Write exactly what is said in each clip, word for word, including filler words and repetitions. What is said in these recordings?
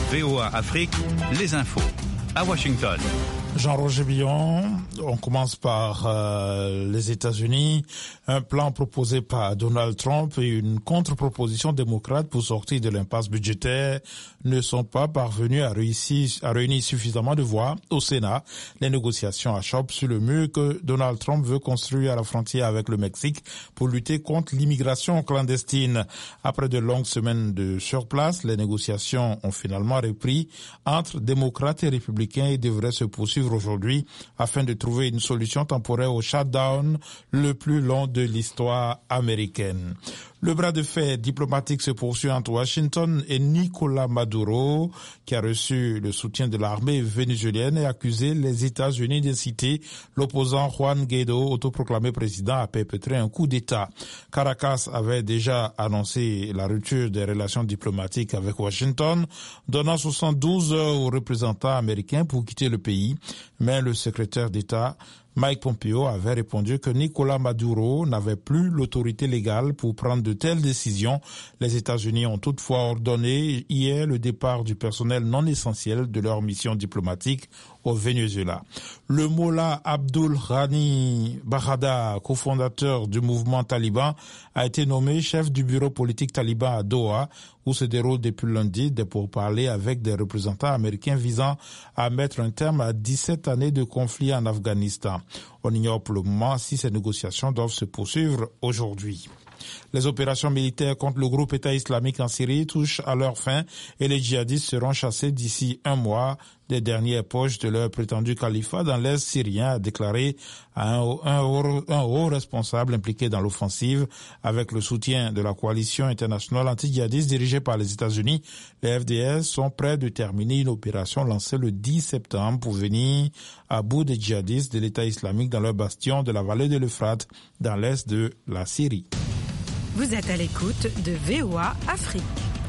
V O A Afrique, les infos. À Washington. Jean-Roger Billon, on commence par euh, les États-Unis. Un plan proposé par Donald Trump et une contre-proposition démocrate pour sortir de l'impasse budgétaire ne sont pas parvenus à réussir, à réunir suffisamment de voix au Sénat. Les négociations achoppent sur le mur que Donald Trump veut construire à la frontière avec le Mexique pour lutter contre l'immigration clandestine. Après de longues semaines de surplace, les négociations ont finalement repris entre démocrates et républicains et devraient se poursuivre aujourd'hui afin de trouver une solution temporaire au shutdown le plus long de l'histoire américaine. Le bras de fer diplomatique se poursuit entre Washington et Nicolás Maduro, qui a reçu le soutien de l'armée vénézuélienne et accusé les États-Unis d'inciter l'opposant Juan Guaidó, autoproclamé président, à perpétrer un coup d'État. Caracas avait déjà annoncé la rupture des relations diplomatiques avec Washington, donnant soixante-douze heures aux représentants américains pour quitter le pays, mais le secrétaire d'État Mike Pompeo avait répondu que Nicolás Maduro n'avait plus l'autorité légale pour prendre de telles décisions. Les États-Unis ont toutefois ordonné hier le départ du personnel non essentiel de leur mission diplomatique au Venezuela. Le Mollah Abdul Ghani Baradar, cofondateur du mouvement taliban, a été nommé chef du bureau politique taliban à Doha, où se déroulent depuis lundi des pourparlers avec des représentants américains visant à mettre un terme à dix-sept années de conflit en Afghanistan. On ignore pour le moment si ces négociations doivent se poursuivre aujourd'hui. Les opérations militaires contre le groupe État islamique en Syrie touchent à leur fin et les djihadistes seront chassés d'ici un mois des dernières poches de leur prétendu califat dans l'Est syrien, a déclaré un, un, haut, un haut responsable impliqué dans l'offensive avec le soutien de la coalition internationale anti-djihadiste dirigée par les États-Unis. Les F D S sont prêts de terminer une opération lancée le dix septembre pour venir à bout des djihadistes de l'État islamique dans leur bastion de la vallée de l'Euphrate dans l'Est de la Syrie. Vous êtes à l'écoute de V O A Afrique.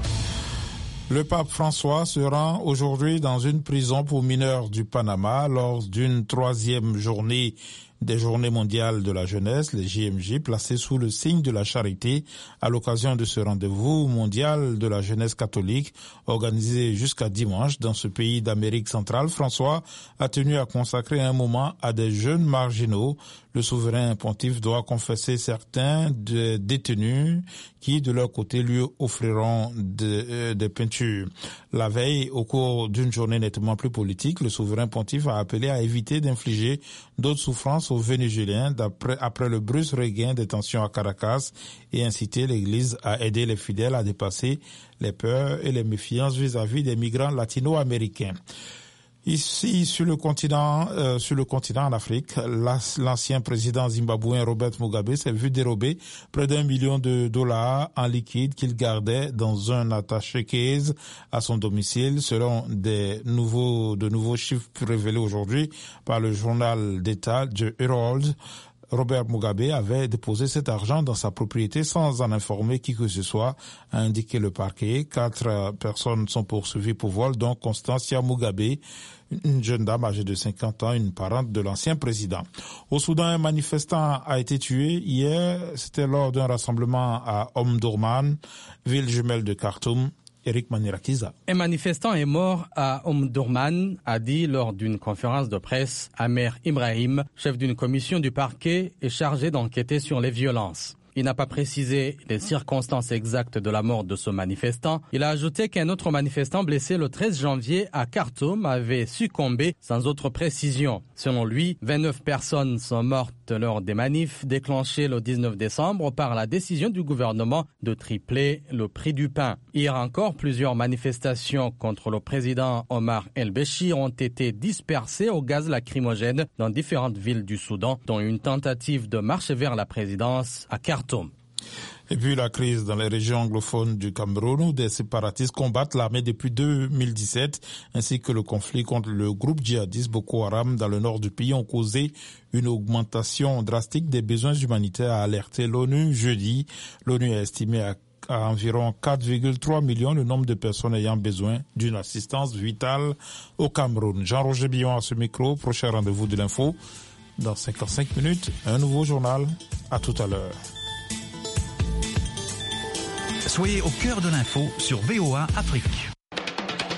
Le pape François se rend aujourd'hui dans une prison pour mineurs du Panama lors d'une troisième journée des Journées mondiales de la jeunesse, les J M J, placées sous le signe de la charité à l'occasion de ce rendez-vous mondial de la jeunesse catholique organisé jusqu'à dimanche dans ce pays d'Amérique centrale. François a tenu à consacrer un moment à des jeunes marginaux. Le souverain pontife doit confesser certains des détenus qui, de leur côté, lui offriront des, euh, des peintures. La veille, au cours d'une journée nettement plus politique, le souverain pontife a appelé à éviter d'infliger d'autres souffrances aux Vénézuéliens d'après, après le brusque regain des tensions à Caracas et incité l'Église à aider les fidèles à dépasser les peurs et les méfiances vis-à-vis des migrants latino-américains. Ici, sur le continent, euh, sur le continent en Afrique, l'ancien président zimbabwéen Robert Mugabe s'est vu dérober près d'un million de dollars en liquide qu'il gardait dans un attaché case à son domicile, selon des nouveaux, de nouveaux chiffres révélés aujourd'hui par le journal d'État The Herald. Robert Mugabe avait déposé cet argent dans sa propriété sans en informer qui que ce soit, a indiqué le parquet. Quatre personnes sont poursuivies pour vol, dont Constancia Mugabe, une jeune dame âgée de cinquante ans, une parente de l'ancien président. Au Soudan, un manifestant a été tué hier. C'était lors d'un rassemblement à Omdurman, ville jumelle de Khartoum. Eric Manirakiza. Un manifestant est mort à Omdurman, a dit lors d'une conférence de presse Amer Ibrahim, chef d'une commission du parquet et chargé d'enquêter sur les violences. Il n'a pas précisé les circonstances exactes de la mort de ce manifestant. Il a ajouté qu'un autre manifestant blessé le treize janvier à Khartoum avait succombé sans autre précision. Selon lui, vingt-neuf personnes sont mortes lors des manifs déclenchés le dix-neuf décembre par la décision du gouvernement de tripler le prix du pain. Hier encore, plusieurs manifestations contre le président Omar el-Béchir ont été dispersées au gaz lacrymogène dans différentes villes du Soudan, dont une tentative de marche vers la présidence à Khartoum. Et puis la crise dans les régions anglophones du Cameroun où des séparatistes combattent l'armée depuis deux mille dix-sept, ainsi que le conflit contre le groupe djihadiste Boko Haram dans le nord du pays ont causé une augmentation drastique des besoins humanitaires, a alerté l'ONU jeudi. L'ONU a estimé à à environ quatre virgule trois millions le nombre de personnes ayant besoin d'une assistance vitale au Cameroun. Jean-Roger Billon à ce micro. Prochain rendez-vous de l'info dans cinquante-cinq minutes. Un nouveau journal. À tout à l'heure. Soyez au cœur de l'info sur V O A Afrique.